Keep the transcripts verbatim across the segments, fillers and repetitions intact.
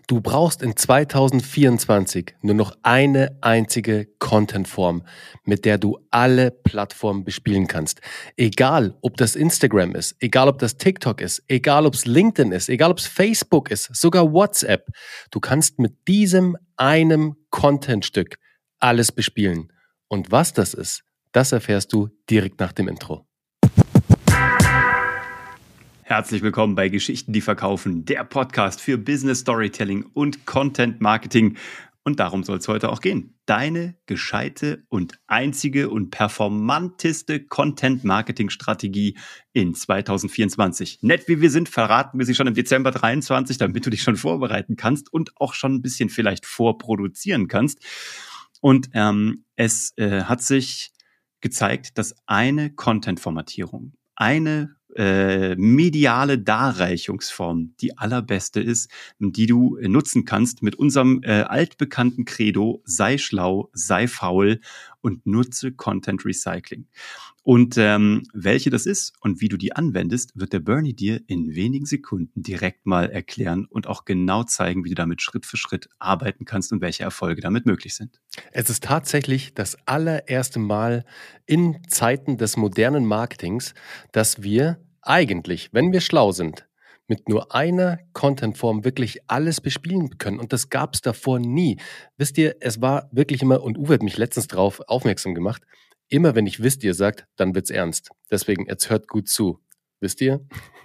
Du brauchst in zwanzig vierundzwanzig nur noch eine einzige Contentform, mit der du alle Plattformen bespielen kannst. Egal, ob das Instagram ist, egal, ob das TikTok ist, egal, ob es LinkedIn ist, egal, ob es Facebook ist, sogar WhatsApp. Du kannst mit diesem einem Contentstück alles bespielen. Und was das ist, das erfährst du direkt nach dem Intro. Herzlich willkommen bei Geschichten, die verkaufen, der Podcast für Business Storytelling und Content Marketing. Und darum soll es heute auch gehen. Deine gescheite und einzige und performanteste Content Marketing Strategie in zwanzig vierundzwanzig. Nett wie wir sind, verraten wir sie schon im Dezember dreiundzwanzig, damit du dich schon vorbereiten kannst und auch schon ein bisschen vielleicht vorproduzieren kannst. Und ähm, es äh, hat sich gezeigt, dass eine Content-Formatierung, eine äh, mediale Darreichungsform die allerbeste ist, die du äh, nutzen kannst mit unserem äh, altbekannten Credo: sei schlau, sei faul und nutze Content Recycling. Und ähm, welche das ist und wie du die anwendest, wird der Bernie dir in wenigen Sekunden direkt mal erklären und auch genau zeigen, wie du damit Schritt für Schritt arbeiten kannst und welche Erfolge damit möglich sind. Es ist tatsächlich das allererste Mal in Zeiten des modernen Marketings, dass wir eigentlich, wenn wir schlau sind, mit nur einer Contentform wirklich alles bespielen können. Und das gab es davor nie. Wisst ihr, es war wirklich immer, und Uwe hat mich letztens darauf aufmerksam gemacht, immer wenn ich wisst ihr sagt, dann wird's ernst. Deswegen, jetzt hört gut zu. Wisst ihr?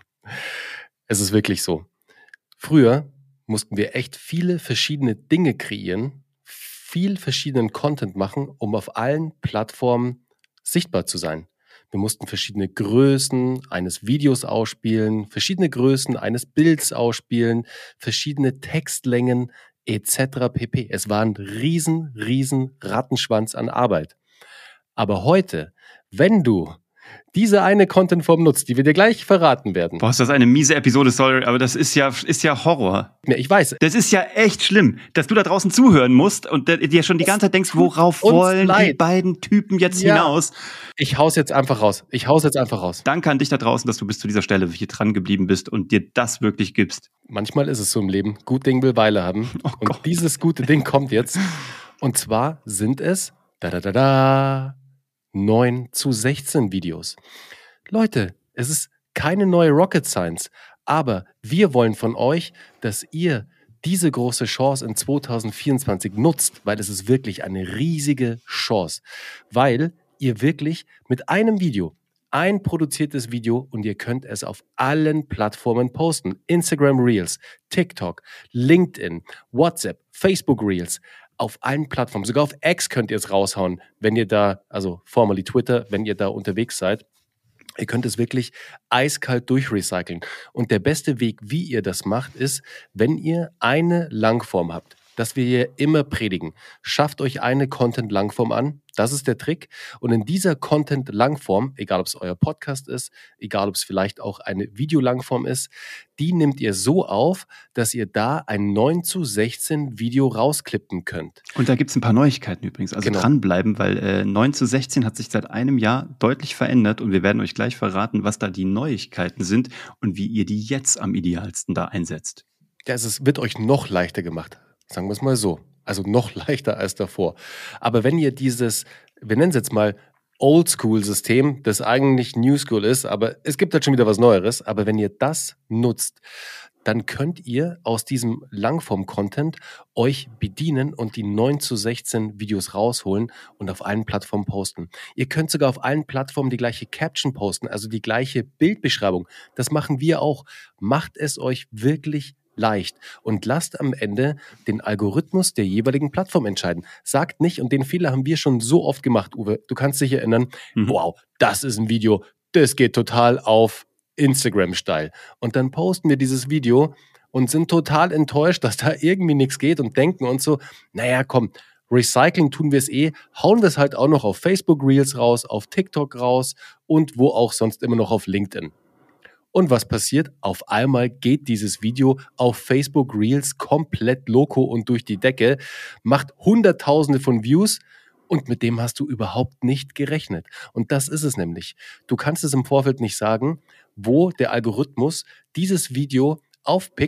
Es ist wirklich so. Früher mussten wir echt viele verschiedene Dinge kreieren, viel verschiedenen Content machen, um auf allen Plattformen sichtbar zu sein. Wir mussten verschiedene Größen eines Videos ausspielen, verschiedene Größen eines Bilds ausspielen, verschiedene Textlängen et cetera pp. Es war ein riesen, riesen Rattenschwanz an Arbeit. Aber heute, wenn du diese eine Contentform nutzt, die wir dir gleich verraten werden. Boah, ist das eine miese Episode, sorry, aber das ist ja, ist ja Horror. Ja, ich weiß. Das ist ja echt schlimm, dass du da draußen zuhören musst und dir schon die ganze Zeit denkst, worauf wollen leid. die beiden Typen jetzt ja. hinaus? Ich hau's jetzt einfach raus. Ich hau's jetzt einfach raus. Danke an dich da draußen, dass du bis zu dieser Stelle hier dran geblieben bist und dir das wirklich gibst. Manchmal ist es so im Leben. Gut Ding will Weile haben. Oh und Gott. Dieses gute Ding kommt jetzt. Und zwar sind es da da da da neun zu sechzehn Videos. Leute, es ist keine neue Rocket Science, aber wir wollen von euch, dass ihr diese große Chance in zwanzig vierundzwanzig nutzt, weil es ist wirklich eine riesige Chance, weil ihr wirklich mit einem Video, ein produziertes Video, und ihr könnt es auf allen Plattformen posten. Instagram Reels, TikTok, LinkedIn, WhatsApp, Facebook Reels, auf allen Plattformen, sogar auf X könnt ihr es raushauen, wenn ihr da, also formerly Twitter, wenn ihr da unterwegs seid. Ihr könnt es wirklich eiskalt durchrecyceln. Und der beste Weg, wie ihr das macht, ist, wenn ihr eine Langform habt, dass wir hier immer predigen. Schafft euch eine Content-Langform an. Das ist der Trick. Und in dieser Content-Langform, egal ob es euer Podcast ist, egal ob es vielleicht auch eine Videolangform ist, die nehmt ihr so auf, dass ihr da ein neun zu sechzehn Video rausklippen könnt. Und da gibt es ein paar Neuigkeiten übrigens. Also genau. dranbleiben, weil äh, neun zu sechzehn hat sich seit einem Jahr deutlich verändert und wir werden euch gleich verraten, was da die Neuigkeiten sind und wie ihr die jetzt am idealsten da einsetzt. Ja, es ist, wird euch noch leichter gemacht. Sagen wir es mal so. Also noch leichter als davor. Aber wenn ihr dieses, wir nennen es jetzt mal Oldschool-System, das eigentlich New School ist, aber es gibt halt schon wieder was Neueres, aber wenn ihr das nutzt, dann könnt ihr aus diesem Langform-Content euch bedienen und die neun zu sechzehn Videos rausholen und auf allen Plattformen posten. Ihr könnt sogar auf allen Plattformen die gleiche Caption posten, also die gleiche Bildbeschreibung. Das machen wir auch. Macht es euch wirklich leicht und lasst am Ende den Algorithmus der jeweiligen Plattform entscheiden. Sagt nicht, und den Fehler haben wir schon so oft gemacht, Uwe, du kannst dich erinnern, mhm. wow, das ist ein Video, das geht total auf Instagram-Style. Und dann posten wir dieses Video und sind total enttäuscht, dass da irgendwie nichts geht und denken uns so, naja, komm, Recycling tun wir es eh, hauen wir es halt auch noch auf Facebook Reels raus, auf TikTok raus und wo auch sonst immer noch auf LinkedIn. Und was passiert? Auf einmal geht dieses Video auf Facebook Reels komplett loco und durch die Decke, macht Hunderttausende von Views und mit dem hast du überhaupt nicht gerechnet. Und das ist es nämlich. Du kannst es im Vorfeld nicht sagen, wo der Algorithmus dieses Video aufpickt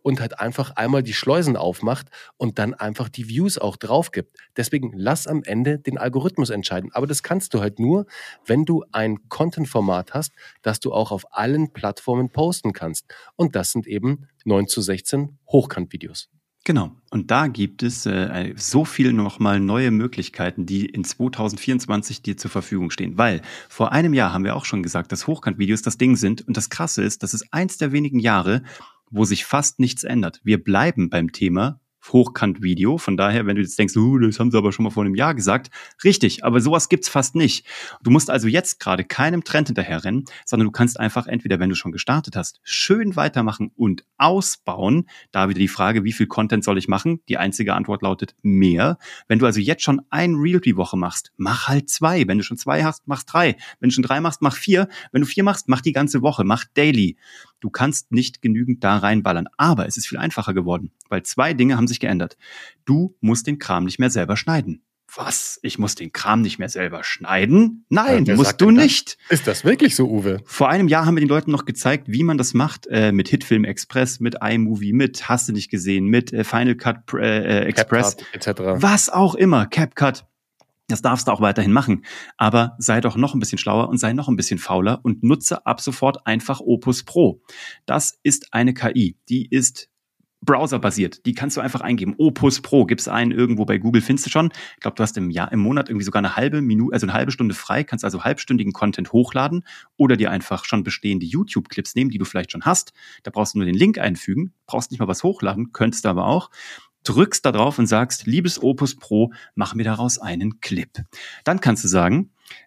und halt einfach einmal die Schleusen aufmacht und dann einfach die Views auch drauf gibt. Deswegen lass am Ende den Algorithmus entscheiden. Aber das kannst du halt nur, wenn du ein Content-Format hast, das du auch auf allen Plattformen posten kannst. Und das sind eben neun zu sechzehn Hochkant-Videos. Genau. Und da gibt es äh, so viel nochmal neue Möglichkeiten, die in zwanzig vierundzwanzig dir zur Verfügung stehen. Weil vor einem Jahr haben wir auch schon gesagt, dass Hochkant-Videos das Ding sind. Und das Krasse ist, das ist eins der wenigen Jahre, wo sich fast nichts ändert. Wir bleiben beim Thema Hochkant-Video. Von daher, wenn du jetzt denkst, uh, das haben sie aber schon mal vor einem Jahr gesagt. Richtig, aber sowas gibt's fast nicht. Du musst also jetzt gerade keinem Trend hinterherrennen, sondern du kannst einfach entweder, wenn du schon gestartet hast, schön weitermachen und ausbauen. Da wieder die Frage, wie viel Content soll ich machen? Die einzige Antwort lautet mehr. Wenn du also jetzt schon ein Reel die Woche machst, mach halt zwei. Wenn du schon zwei hast, mach drei. Wenn du schon drei machst, mach vier. Wenn du vier machst, mach die ganze Woche, mach daily. Du kannst nicht genügend da reinballern. Aber es ist viel einfacher geworden, weil zwei Dinge haben sich geändert. Du musst den Kram nicht mehr selber schneiden. Was? Ich muss den Kram nicht mehr selber schneiden? Nein, Wer musst sagt du denn das? nicht. Ist das wirklich so, Uwe? Vor einem Jahr haben wir den Leuten noch gezeigt, wie man das macht, äh, mit Hitfilm Express, mit iMovie, mit Hast du nicht gesehen, mit äh, Final Cut äh, Express, CapCut et cetera. was auch immer, CapCut. Das darfst du auch weiterhin machen. Aber sei doch noch ein bisschen schlauer und sei noch ein bisschen fauler und nutze ab sofort einfach Opus Pro. Das ist eine K I, die ist browserbasiert. Die kannst du einfach eingeben. Opus Pro, gibst ein irgendwo bei Google, findest du schon. Ich glaube, du hast im Jahr, im Monat irgendwie sogar eine halbe Minute, also eine halbe Stunde frei, kannst also halbstündigen Content hochladen oder dir einfach schon bestehende YouTube-Clips nehmen, die du vielleicht schon hast. Da brauchst du nur den Link einfügen, brauchst nicht mal was hochladen, könntest du aber auch. Drückst da drauf und sagst, liebes Opus Pro, mach mir daraus einen Clip. Dann kannst du sagen,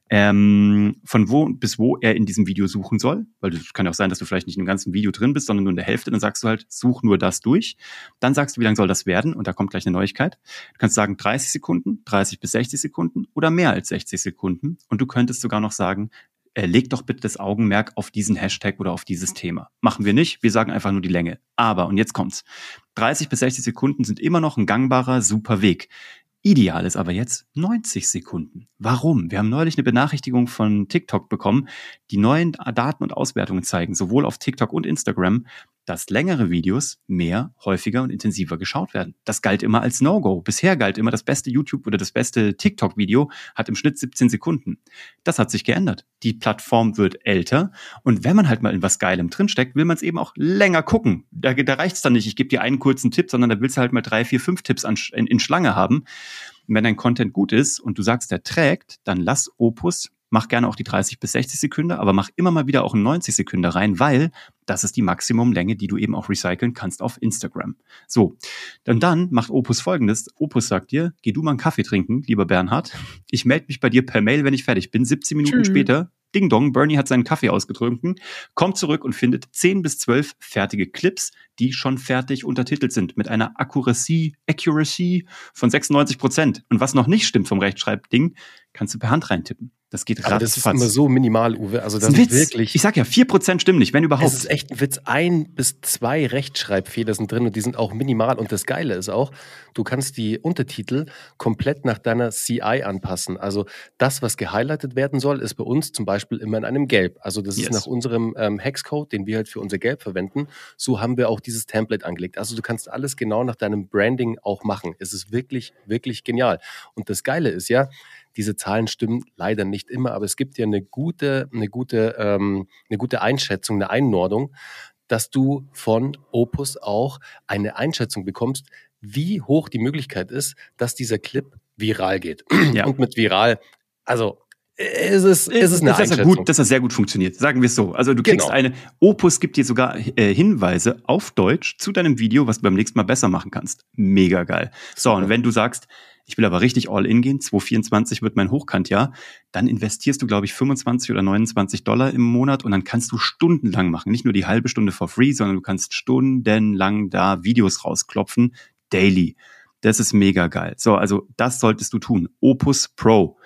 ähm, von wo bis wo er in diesem Video suchen soll, weil es kann ja auch sein, dass du vielleicht nicht im ganzen Video drin bist, sondern nur in der Hälfte, dann sagst du halt, such nur das durch. Dann sagst du, wie lang soll das werden? Und da kommt gleich eine Neuigkeit. Du kannst sagen dreißig Sekunden, dreißig bis sechzig Sekunden oder mehr als sechzig Sekunden. Und du könntest sogar noch sagen, äh, leg doch bitte das Augenmerk auf diesen Hashtag oder auf dieses Thema. Machen wir nicht, wir sagen einfach nur die Länge. Aber, und jetzt kommt's, dreißig bis sechzig Sekunden sind immer noch ein gangbarer, super Weg. Ideal ist aber jetzt neunzig Sekunden. Warum? Wir haben neulich eine Benachrichtigung von TikTok bekommen. Die neuen Daten und Auswertungen zeigen, sowohl auf TikTok und Instagram, dass längere Videos mehr, häufiger und intensiver geschaut werden. Das galt immer als No-Go. Bisher galt immer, das beste YouTube- oder das beste TikTok-Video hat im Schnitt siebzehn Sekunden. Das hat sich geändert. Die Plattform wird älter und wenn man halt mal in was Geilem drinsteckt, will man es eben auch länger gucken. Da, da reicht es dann nicht, ich gebe dir einen kurzen Tipp, sondern da willst du halt mal drei, vier, fünf Tipps an, in, in Schlange haben. Und wenn dein Content gut ist und du sagst, der trägt, dann lass Opus, mach gerne auch die dreißig bis sechzig Sekunden, aber mach immer mal wieder auch einen neunzig Sekunden rein, weil das ist die Maximumlänge, die du eben auch recyceln kannst auf Instagram. So, und dann macht Opus Folgendes. Opus sagt dir, geh du mal einen Kaffee trinken, lieber Bernhard. Ich melde mich bei dir per Mail, wenn ich fertig bin. siebzehn Minuten Tschüss. Später, Ding Dong, Bernie hat seinen Kaffee ausgetrunken, kommt zurück und findet zehn bis zwölf fertige Clips, die schon fertig untertitelt sind, mit einer Accuracy, Accuracy von sechsundneunzig Prozent. Und was noch nicht stimmt vom Rechtschreibding, kannst du per Hand reintippen. Das geht ratzfatz. Aber das ist immer so minimal, Uwe. Also das Das ist ein ist Witz. wirklich. Ich sag ja, vier Prozent stimmen nicht, wenn überhaupt. Es ist echt ein Witz. Ein bis zwei Rechtschreibfehler sind drin und die sind auch minimal. Und das Geile ist auch, du kannst die Untertitel komplett nach deiner C I anpassen. Also das, was gehighlightet werden soll, ist bei uns zum Beispiel immer in einem Gelb. Also das Yes. ist nach unserem ähm, Hexcode, den wir halt für unser Gelb verwenden. So haben wir auch dieses Template angelegt. Also du kannst alles genau nach deinem Branding auch machen. Es ist wirklich, wirklich genial. Und das Geile ist ja, diese Zahlen stimmen leider nicht immer, aber es gibt ja eine gute, eine gute, ähm, eine gute Einschätzung, eine Einordnung, dass du von Opus auch eine Einschätzung bekommst, wie hoch die Möglichkeit ist, dass dieser Clip viral geht. Ja. Und mit viral, also es ist, es ist eine das Einschätzung. Gut, dass das sehr gut funktioniert, sagen wir es so. Also du kriegst Genau. eine, Opus gibt dir sogar äh, Hinweise auf Deutsch zu deinem Video, was du beim nächsten Mal besser machen kannst. Mega geil. So, und wenn du sagst, ich will aber richtig all in gehen, zwanzig vierundzwanzig wird mein Hochkantjahr, dann investierst du, glaube ich, fünfundzwanzig oder neunundzwanzig Dollar im Monat und dann kannst du stundenlang machen. Nicht nur die halbe Stunde for free, sondern du kannst stundenlang da Videos rausklopfen, daily. Das ist mega geil. So, also das solltest du tun. Opus Pro.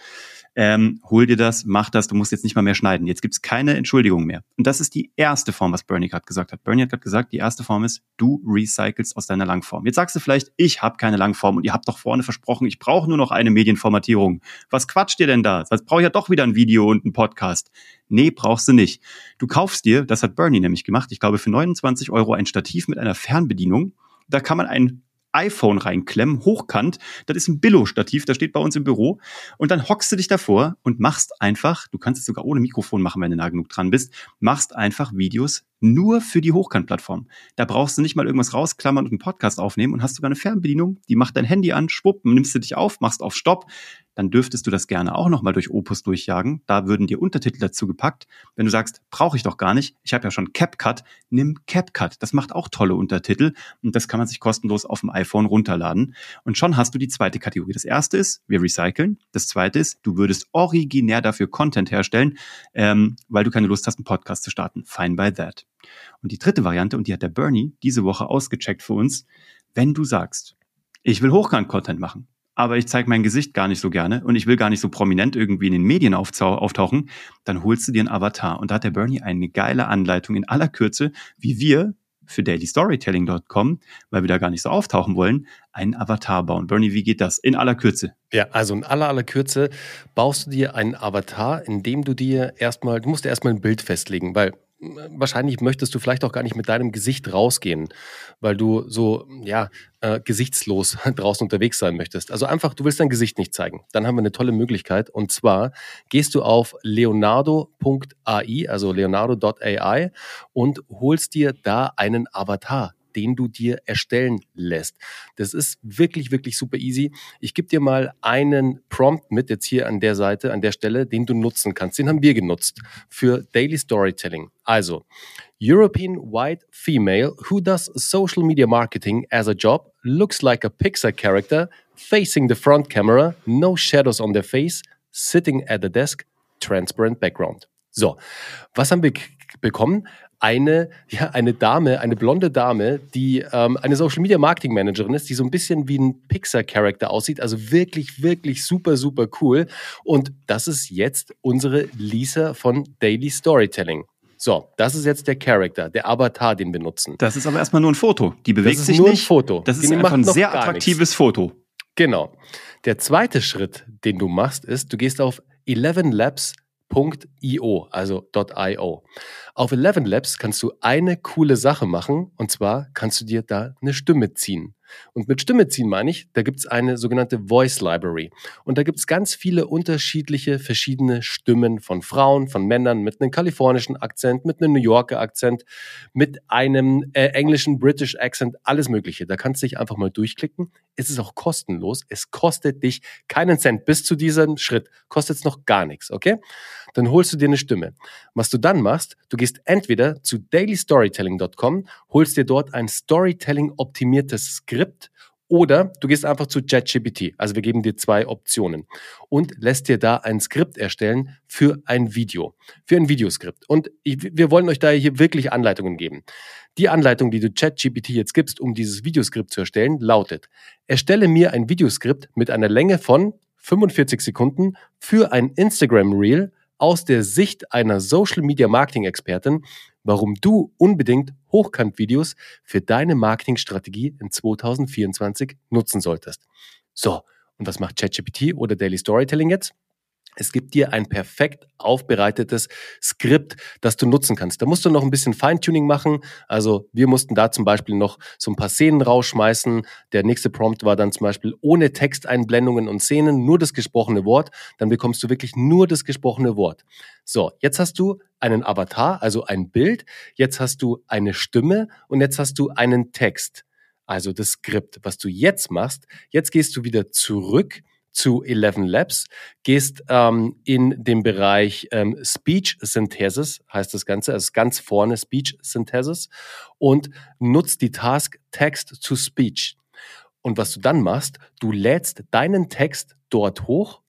Ähm, hol dir das, mach das, du musst jetzt nicht mal mehr schneiden. Jetzt gibt's keine Entschuldigung mehr. Und das ist die erste Form, was Bernie gerade gesagt hat. Bernie hat gerade gesagt, die erste Form ist, du recycelst aus deiner Langform. Jetzt sagst du vielleicht, ich habe keine Langform und ihr habt doch vorne versprochen, ich brauche nur noch eine Medienformatierung. Was quatscht ihr denn da? Jetzt brauche ich ja doch wieder ein Video und einen Podcast. Nee, brauchst du nicht. Du kaufst dir, das hat Bernie nämlich gemacht, ich glaube für neunundzwanzig Euro ein Stativ mit einer Fernbedienung. Da kann man ein iPhone reinklemmen, hochkant. Das ist ein Billo-Stativ, das steht bei uns im Büro. Und dann hockst du dich davor und machst einfach, du kannst es sogar ohne Mikrofon machen, wenn du nah genug dran bist, machst einfach Videos nur für die Hochkant-Plattform. Da brauchst du nicht mal irgendwas rausklammern und einen Podcast aufnehmen und hast sogar eine Fernbedienung, die macht dein Handy an, schwupp, nimmst du dich auf, machst auf Stopp. Dann dürftest du das gerne auch nochmal durch Opus durchjagen. Da würden dir Untertitel dazu gepackt. Wenn du sagst, brauche ich doch gar nicht, ich habe ja schon CapCut, nimm CapCut. Das macht auch tolle Untertitel und das kann man sich kostenlos auf dem iPhone runterladen. Und schon hast du die zweite Kategorie. Das erste ist, wir recyceln. Das zweite ist, du würdest originär dafür Content herstellen, ähm, weil du keine Lust hast, einen Podcast zu starten. Fine by that. Und die dritte Variante, und die hat der Bernie diese Woche ausgecheckt für uns, wenn du sagst, ich will Hochkant-Content machen, aber ich zeige mein Gesicht gar nicht so gerne und ich will gar nicht so prominent irgendwie in den Medien auftau- auftauchen, dann holst du dir einen Avatar. Und da hat der Bernie eine geile Anleitung in aller Kürze, wie wir für daily storytelling Punkt com, weil wir da gar nicht so auftauchen wollen, einen Avatar bauen. Bernie, wie geht das? In aller Kürze. Ja, also in aller, aller Kürze baust du dir einen Avatar, indem du dir erstmal, du musst dir erstmal ein Bild festlegen, weil wahrscheinlich möchtest du vielleicht auch gar nicht mit deinem Gesicht rausgehen, weil du so, ja, äh, gesichtslos draußen unterwegs sein möchtest. Also einfach, du willst dein Gesicht nicht zeigen. Dann haben wir eine tolle Möglichkeit. Und zwar gehst du auf leonardo Punkt A I, also leonardo Punkt A I, und holst dir da einen Avatar, den du dir erstellen lässt. Das ist wirklich, wirklich super easy. Ich gebe dir mal einen Prompt mit, jetzt hier an der Seite, an der Stelle, den du nutzen kannst. Den haben wir genutzt für Daily Storytelling. Also, European white female who does social media marketing as a job, looks like a Pixar character, facing the front camera, no shadows on their face, sitting at the desk, transparent background. So, was haben wir k- bekommen? Eine, ja, eine Dame, eine blonde Dame, die ähm, eine Social Media Marketing Managerin ist, die so ein bisschen wie ein Pixar-Charakter aussieht. Also wirklich, wirklich super, super cool. Und das ist jetzt unsere Lisa von Daily Storytelling. So, das ist jetzt der Charakter, der Avatar, den wir nutzen. Das ist aber erstmal nur ein Foto. Die bewegt Das ist sich nur ein nicht. Foto. Das ist Die einfach macht ein noch sehr gar attraktives Foto. Genau. Der zweite Schritt, den du machst, ist, du gehst auf eleven labs Punkt io, also .io. Auf eleven labs kannst du eine coole Sache machen, und zwar kannst du dir da eine Stimme ziehen. Und mit Stimme ziehen meine ich, da gibt es eine sogenannte Voice Library. Und da gibt es ganz viele unterschiedliche, verschiedene Stimmen von Frauen, von Männern mit einem kalifornischen Akzent, mit einem New Yorker Akzent, mit einem äh, englischen British Accent, alles Mögliche. Da kannst du dich einfach mal durchklicken. Es ist auch kostenlos. Es kostet dich keinen Cent. Bis zu diesem Schritt kostet es noch gar nichts, okay? Dann holst du dir eine Stimme. Was du dann machst, du gehst entweder zu daily storytelling Punkt com, holst dir dort ein Storytelling-optimiertes Skript, oder du gehst einfach zu ChatGPT. Also wir geben dir zwei Optionen und lässt dir da ein Skript erstellen für ein Video, für ein Videoskript. Und ich, wir wollen euch da hier wirklich Anleitungen geben. Die Anleitung, die du ChatGPT jetzt gibst, um dieses Videoskript zu erstellen, lautet: Erstelle mir ein Videoskript mit einer Länge von fünfundvierzig Sekunden für ein Instagram-Reel aus der Sicht einer Social-Media-Marketing-Expertin, warum du unbedingt Hochkant-Videos für deine Marketingstrategie in zwanzig vierundzwanzig nutzen solltest. So, und was macht ChatGPT oder Daily Storytelling jetzt? Es gibt dir ein perfekt aufbereitetes Skript, das du nutzen kannst. Da musst du noch ein bisschen Feintuning machen. Also wir mussten da zum Beispiel noch so ein paar Szenen rausschmeißen. Der nächste Prompt war dann zum Beispiel ohne Texteinblendungen und Szenen, nur das gesprochene Wort. Dann bekommst du wirklich nur das gesprochene Wort. So, jetzt hast du einen Avatar, also ein Bild. Jetzt hast du eine Stimme und jetzt hast du einen Text, also das Skript. Was du jetzt machst, jetzt gehst du wieder zurück zu eleven labs, gehst ähm, in den Bereich ähm, Speech Synthesis, heißt das Ganze, also ganz vorne Speech Synthesis, und nutzt die Task Text to Speech. Und was du dann machst, du lädst deinen Text dort hoch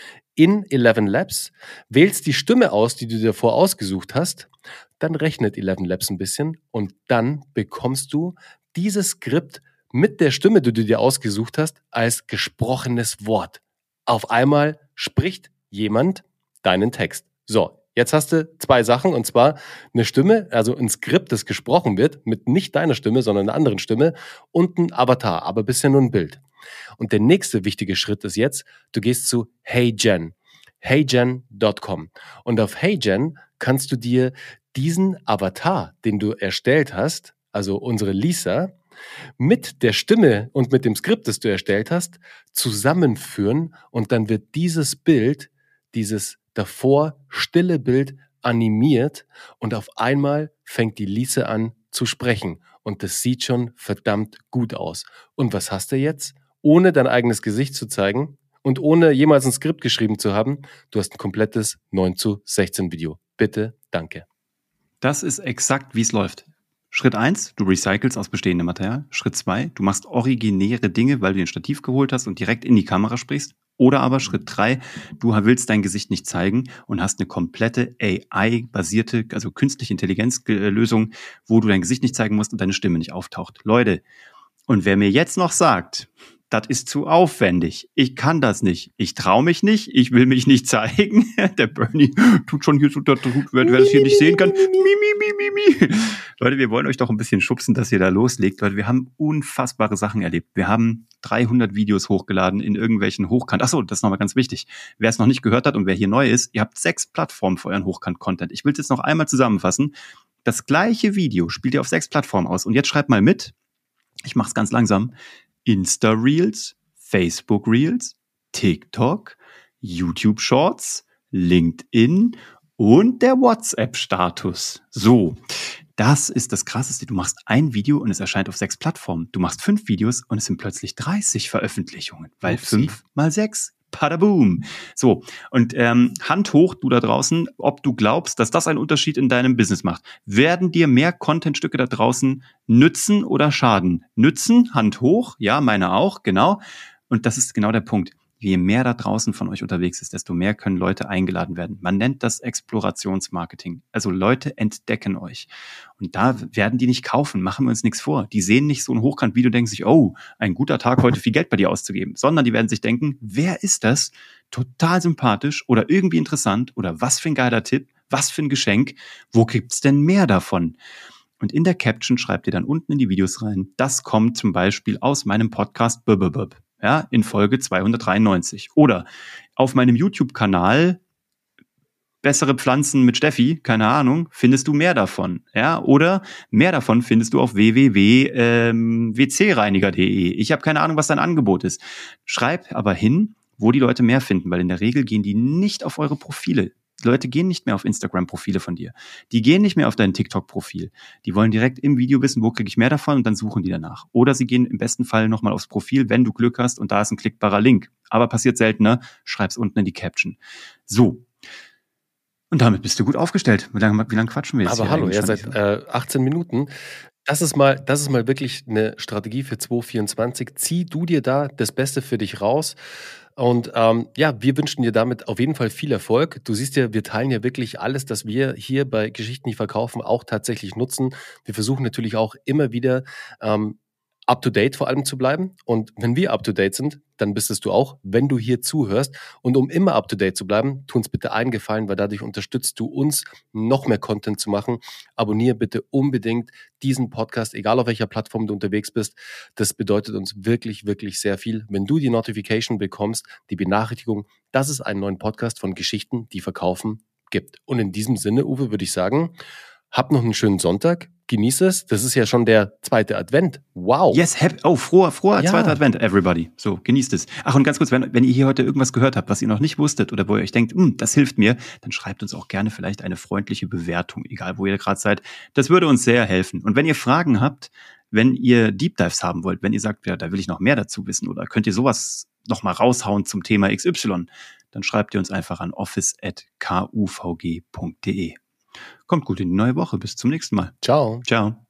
in eleven labs, wählst die Stimme aus, die du dir vorher ausgesucht hast, dann rechnet eleven labs ein bisschen und dann bekommst du dieses Skript mit der Stimme, die du dir ausgesucht hast, als gesprochenes Wort. Auf einmal spricht jemand deinen Text. So, jetzt hast du zwei Sachen, und zwar eine Stimme, also ein Skript, das gesprochen wird, mit nicht deiner Stimme, sondern einer anderen Stimme, und ein Avatar, aber bisher nur ein Bild. Und der nächste wichtige Schritt ist jetzt, du gehst zu HeyGen, heygen Punkt com. Und auf HeyGen kannst du dir diesen Avatar, den du erstellt hast, also unsere Lisa, mit der Stimme und mit dem Skript, das du erstellt hast, zusammenführen, und dann wird dieses Bild, dieses davor stille Bild animiert, und auf einmal fängt die Lisa an zu sprechen, und das sieht schon verdammt gut aus. Und was hast du jetzt? Ohne dein eigenes Gesicht zu zeigen und ohne jemals ein Skript geschrieben zu haben, du hast ein komplettes neun zu sechzehn Video. Bitte, danke. Das ist exakt, wie es läuft. Schritt eins, du recycelst aus bestehendem Material. Schritt zwei, du machst originäre Dinge, weil du den Stativ geholt hast und direkt in die Kamera sprichst. Oder aber Schritt drei, du willst dein Gesicht nicht zeigen und hast eine komplette A I-basierte, also künstliche Intelligenz-Lösung, wo du dein Gesicht nicht zeigen musst und deine Stimme nicht auftaucht. Leute, und wer mir jetzt noch sagt, das ist zu aufwendig, ich kann das nicht, ich traue mich nicht, ich will mich nicht zeigen, der Bernie tut schon hier so, wer das hier nicht sehen kann, mi, mi, mi, mi, mi. Leute, wir wollen euch doch ein bisschen schubsen, dass ihr da loslegt, weil wir haben unfassbare Sachen erlebt. Wir haben dreihundert Videos hochgeladen in irgendwelchen Hochkant. Achso, das ist nochmal ganz wichtig. Wer es noch nicht gehört hat und wer hier neu ist, ihr habt sechs Plattformen für euren Hochkant-Content. Ich will es jetzt noch einmal zusammenfassen. Das gleiche Video spielt ihr auf sechs Plattformen aus. Und jetzt schreibt mal mit, ich mache es ganz langsam, Insta-Reels, Facebook-Reels, TikTok, YouTube-Shorts, LinkedIn und der WhatsApp-Status. So, das ist das Krasseste. Du machst ein Video und es erscheint auf sechs Plattformen. Du machst fünf Videos und es sind plötzlich dreißig Veröffentlichungen, weil Upsi. fünf mal sechs. Padaboom. So, und ähm, Hand hoch, du da draußen, ob du glaubst, dass das einen Unterschied in deinem Business macht. Werden dir mehr Contentstücke da draußen nützen oder schaden? Nützen, Hand hoch, ja, meine auch, genau. Und das ist genau der Punkt. Je mehr da draußen von euch unterwegs ist, desto mehr können Leute eingeladen werden. Man nennt das Explorationsmarketing. Also Leute entdecken euch. Und da werden die nicht kaufen, machen wir uns nichts vor. Die sehen nicht so ein Hochkant-Video und denken sich, oh, ein guter Tag, heute viel Geld bei dir auszugeben. Sondern die werden sich denken, wer ist das? Total sympathisch oder irgendwie interessant oder was für ein geiler Tipp, was für ein Geschenk. Wo gibt's denn mehr davon? Und in der Caption schreibt ihr dann unten in die Videos rein, das kommt zum Beispiel aus meinem Podcast B B B. Ja, in Folge zweihundertdreiundneunzig. Oder auf meinem YouTube-Kanal Bessere Pflanzen mit Steffi, keine Ahnung, findest du mehr davon. Ja, oder mehr davon findest du auf w w w punkt w c reiniger punkt d e. Ich habe keine Ahnung, was dein Angebot ist. Schreib aber hin, wo die Leute mehr finden, weil in der Regel gehen die nicht auf eure Profile. Die Leute gehen nicht mehr auf Instagram-Profile von dir. Die gehen nicht mehr auf dein TikTok-Profil. Die wollen direkt im Video wissen, wo kriege ich mehr davon, und dann suchen die danach. Oder sie gehen im besten Fall nochmal aufs Profil, wenn du Glück hast und da ist ein klickbarer Link. Aber passiert seltener, schreib's unten in die Caption. So. Und damit bist du gut aufgestellt. Wie lange, wie lange quatschen wir jetzt? Aber hier hallo, eigentlich ja, schon? seit äh, achtzehn Minuten. Das ist mal, das ist mal wirklich eine Strategie für zwanzig vierundzwanzig. Zieh du dir da das Beste für dich raus. Und ähm, ja, wir wünschen dir damit auf jeden Fall viel Erfolg. Du siehst ja, wir teilen ja wirklich alles, das wir hier bei Geschichten, die verkaufen, auch tatsächlich nutzen. Wir versuchen natürlich auch immer wieder ähm, up-to-date vor allem zu bleiben. Und wenn wir up-to-date sind, dann bist es du auch, wenn du hier zuhörst. Und um immer up-to-date zu bleiben, tu uns bitte einen Gefallen, weil dadurch unterstützt du uns, noch mehr Content zu machen. Abonniere bitte unbedingt diesen Podcast, egal auf welcher Plattform du unterwegs bist. Das bedeutet uns wirklich, wirklich sehr viel. Wenn du die Notification bekommst, die Benachrichtigung, dass es einen neuen Podcast von Geschichten, die verkaufen, gibt. Und in diesem Sinne, Uwe, würde ich sagen, hab noch einen schönen Sonntag. Genieß es. Das ist ja schon der zweite Advent. Wow. Yes, happy, oh, froher, froher Ja. zweiter Advent, everybody. So, genießt es. Ach, und ganz kurz, wenn, wenn ihr hier heute irgendwas gehört habt, was ihr noch nicht wusstet oder wo ihr euch denkt, hm, das hilft mir, dann schreibt uns auch gerne vielleicht eine freundliche Bewertung, egal wo ihr gerade seid. Das würde uns sehr helfen. Und wenn ihr Fragen habt, wenn ihr Deep Dives haben wollt, wenn ihr sagt, ja, da will ich noch mehr dazu wissen oder könnt ihr sowas noch mal raushauen zum Thema X Y, dann schreibt ihr uns einfach an office at k u v g punkt d e. Kommt gut in die neue Woche. Bis zum nächsten Mal. Ciao. Ciao.